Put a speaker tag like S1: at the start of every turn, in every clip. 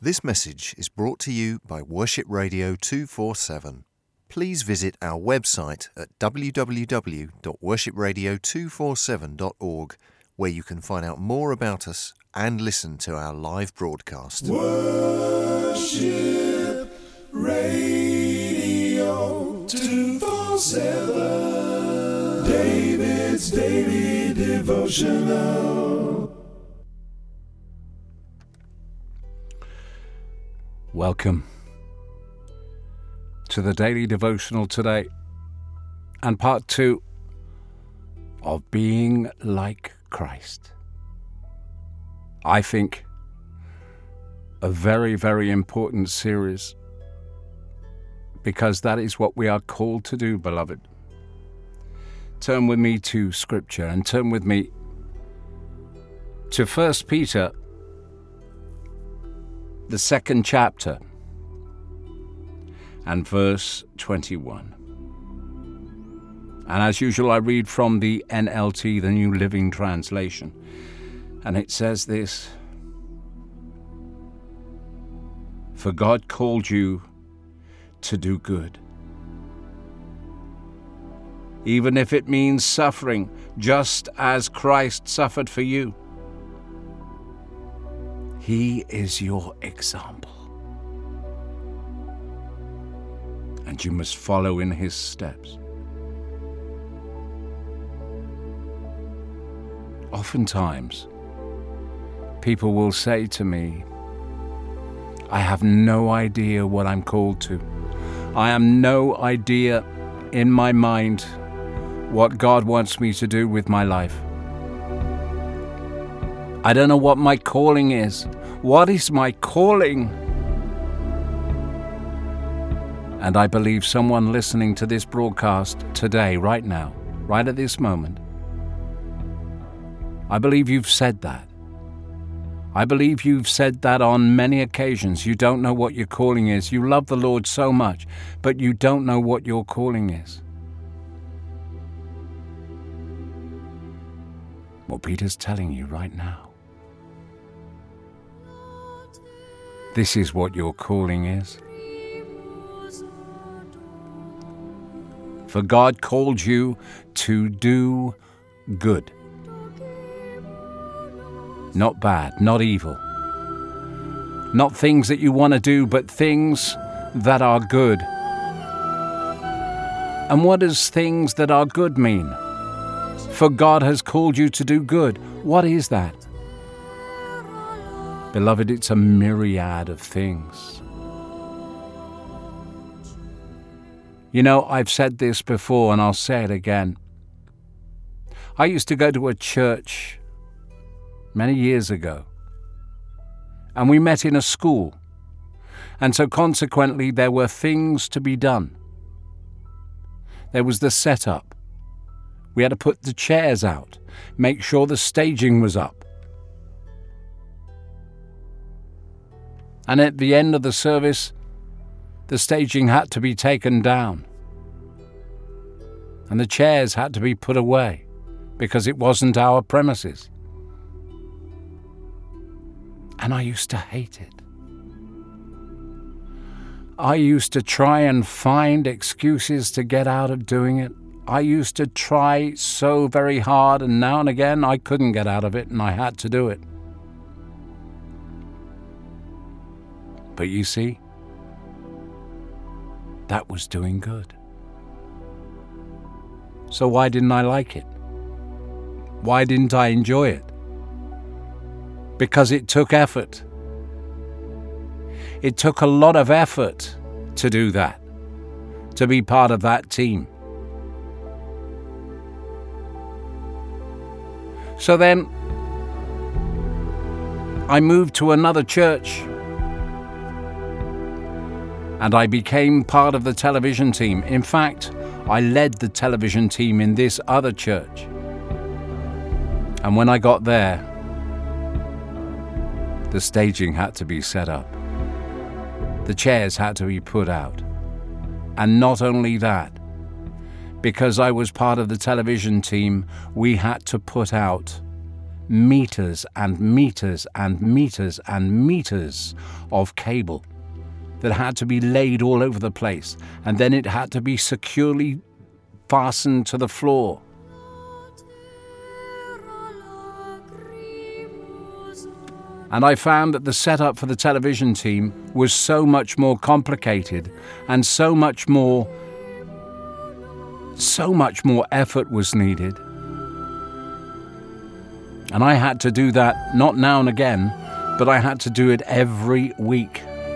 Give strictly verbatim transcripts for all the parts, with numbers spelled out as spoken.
S1: This message is brought to you by Worship Radio two forty-seven. Please visit our website at w w w dot worship radio two forty-seven dot org, where you can find out more about us and listen to our live broadcast.
S2: Worship Radio two forty-seven, David's Daily Devotional.
S3: Welcome to the Daily Devotional today and part two of Being Like Christ. I think a very, very important series, because that is what we are called to do, beloved. Turn with me to Scripture and turn with me to First Peter, the second chapter, and verse twenty-one. And as usual, I read from the N L T, the New Living Translation, and it says this: For God called you to do good, even if it means suffering, just as Christ suffered for you. He is your example, and you must follow in his steps. Oftentimes, people will say to me, I have no idea what I'm called to. I have no idea in my mind what God wants me to do with my life. I don't know what my calling is. What is my calling? And I believe someone listening to this broadcast today, right now, right at this moment, I believe you've said that. I believe you've said that on many occasions. You don't know what your calling is. You love the Lord so much, but you don't know what your calling is. Well, Peter's telling you right now, this is what your calling is. For God called you to do good. Not bad, not evil. Not things that you want to do, but things that are good. And what does things that are good mean? For God has called you to do good. What is that? Beloved, it's a myriad of things. You know, I've said this before and I'll say it again. I used to go to a church many years ago, and we met in a school, and so consequently there were things to be done. There was the setup. We had to put the chairs out, make sure the staging was up. And at the end of the service, the staging had to be taken down. And the chairs had to be put away because it wasn't our premises. And I used to hate it. I used to try and find excuses to get out of doing it. I used to try so very hard, and now and again I couldn't get out of it and I had to do it. But you see, that was doing good. So why didn't I like it? Why didn't I enjoy it? Because it took effort. It took a lot of effort to do that, to be part of that team. So then, I moved to another church, and I became part of the television team. In fact, I led the television team in this other church. And when I got there, the staging had to be set up. The chairs had to be put out. And not only that, because I was part of the television team, we had to put out meters and meters and meters and meters of cable that had to be laid all over the place, and then it had to be securely fastened to the floor. And I found that the setup for the television team was so much more complicated, and so much more, so much more effort was needed. And I had to do that not now and again, but I had to do it every week.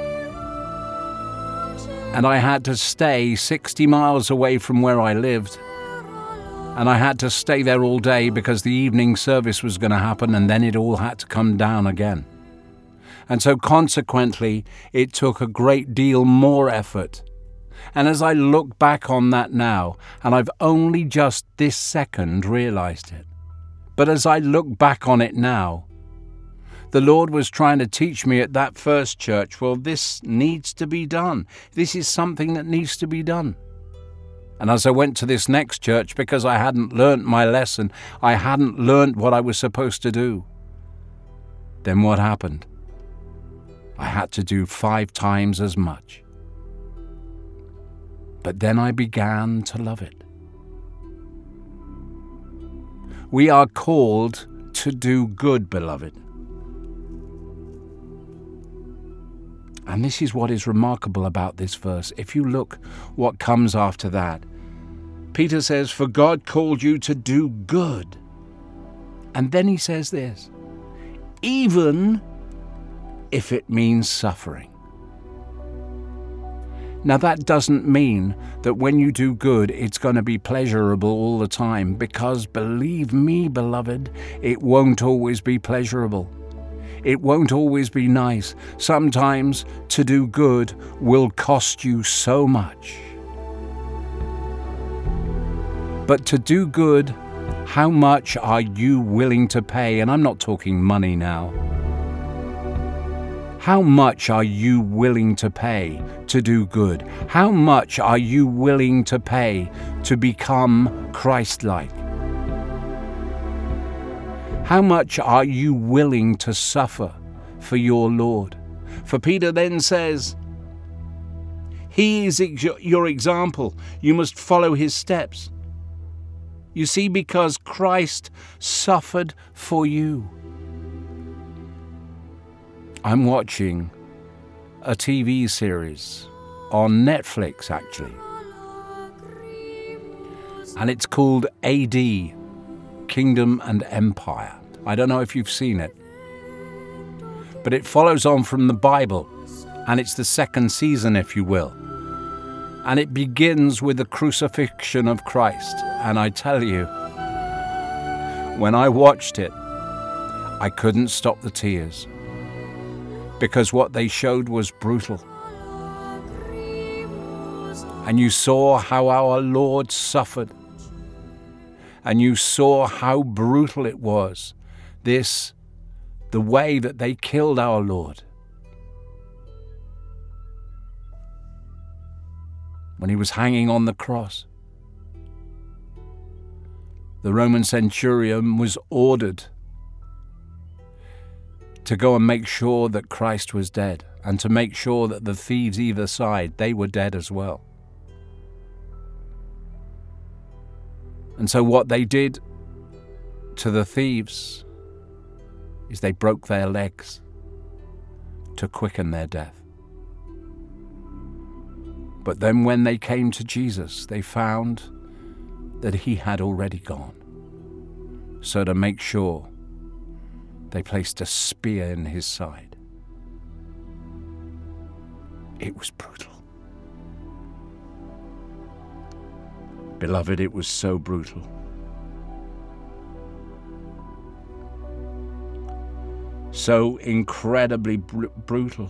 S3: And I had to stay sixty miles away from where I lived. And I had to stay there all day because the evening service was going to happen, and then it all had to come down again. And so consequently, it took a great deal more effort. And as I look back on that now, and I've only just this second realized it, but as I look back on it now, the Lord was trying to teach me at that first church, well, this needs to be done. This is something that needs to be done. And as I went to this next church, because I hadn't learnt my lesson, I hadn't learnt what I was supposed to do, then what happened? I had to do five times as much. But then I began to love it. We are called to do good, beloved. And this is what is remarkable about this verse. If you look what comes after that, Peter says, "For God called you to do good." And then he says this, "even if it means suffering." Now that doesn't mean that when you do good, it's going to be pleasurable all the time, because believe me, beloved, it won't always be pleasurable. It won't always be nice. Sometimes to do good will cost you so much. But to do good, how much are you willing to pay? And I'm not talking money now. How much are you willing to pay to do good? How much are you willing to pay to become Christ-like? How much are you willing to suffer for your Lord? For Peter then says, He is ex- your example. You must follow his steps. You see, because Christ suffered for you. I'm watching a T V series on Netflix, actually. And it's called A D, Kingdom and Empire. I don't know if you've seen it. But it follows on from the Bible. And it's the second season, if you will. And it begins with the crucifixion of Christ. And I tell you, when I watched it, I couldn't stop the tears. Because what they showed was brutal. And you saw how our Lord suffered. And you saw how brutal it was. This, the way that they killed our Lord. When he was hanging on the cross. The Roman centurion was ordered to go and make sure that Christ was dead, and to make sure that the thieves either side, they were dead as well. And so what they did to the thieves is they broke their legs to quicken their death. But then when they came to Jesus, they found that he had already gone. So to make sure, they placed a spear in his side. It was brutal. Beloved, it was so brutal. So incredibly br- brutal.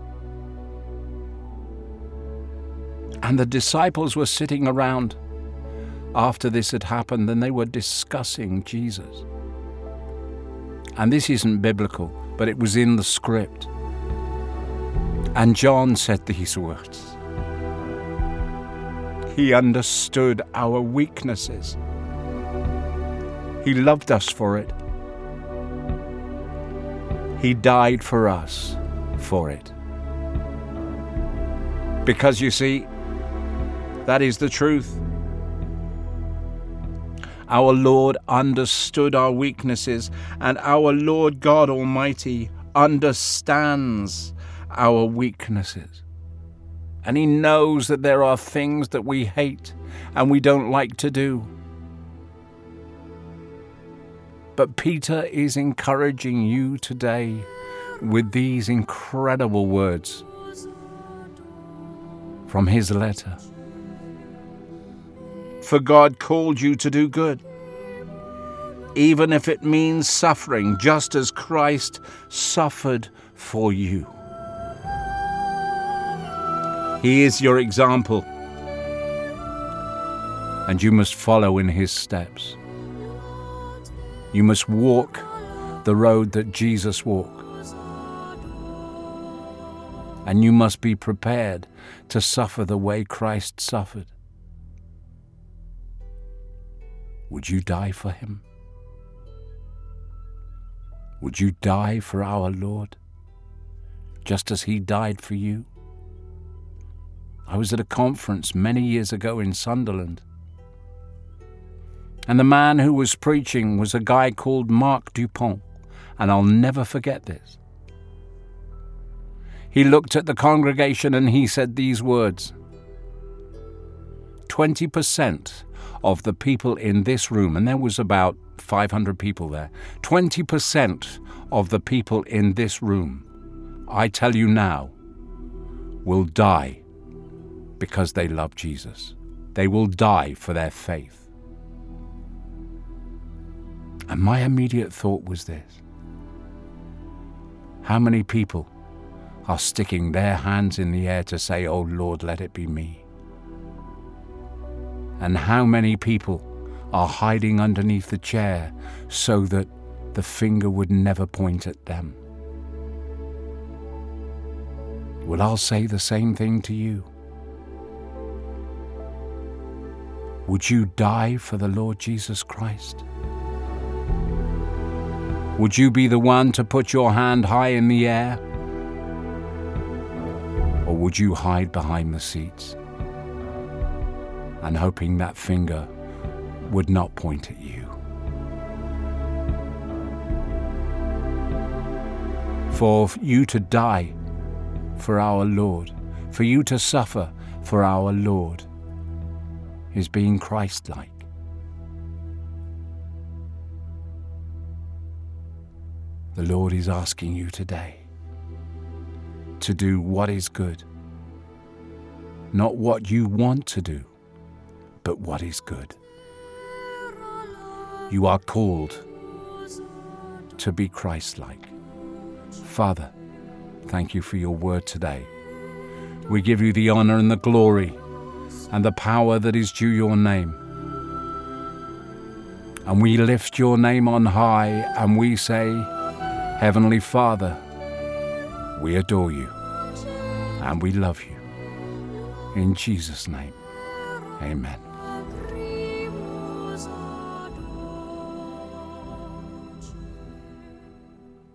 S3: And the disciples were sitting around after this had happened, and they were discussing Jesus. And this isn't biblical, but it was in the script. And John said these words. He understood our weaknesses. He loved us for it. He died for us for it. Because you see, that is the truth. Our Lord understood our weaknesses, and our Lord God Almighty understands our weaknesses. And He knows that there are things that we hate and we don't like to do. But Peter is encouraging you today with these incredible words from his letter. For God called you to do good, even if it means suffering, just as Christ suffered for you. He is your example, and you must follow in His steps. You must walk the road that Jesus walked. And you must be prepared to suffer the way Christ suffered. Would you die for Him? Would you die for our Lord, just as He died for you? I was at a conference many years ago in Sunderland, and the man who was preaching was a guy called Mark Dupont, and I'll never forget this. He looked at the congregation and he said these words: twenty percent of the people in this room, and there was about five hundred people there, twenty percent of the people in this room, I tell you now, will die because they love Jesus. They will die for their faith. And my immediate thought was this: how many people are sticking their hands in the air to say, "Oh Lord, let it be me"? And how many people are hiding underneath the chair so that the finger would never point at them? Well, I'll say the same thing to you. Would you die for the Lord Jesus Christ? Would you be the one to put your hand high in the air? Or would you hide behind the seats and hoping that finger would not point at you? For you to die for our Lord, for you to suffer for our Lord, is being Christ-like. The Lord is asking you today to do what is good. Not what you want to do, but what is good. You are called to be Christ-like. Father, thank you for your word today. We give you the honor and the glory and the power that is due your name. And we lift your name on high and we say, Heavenly Father, we adore you and we love you. In Jesus' name, amen.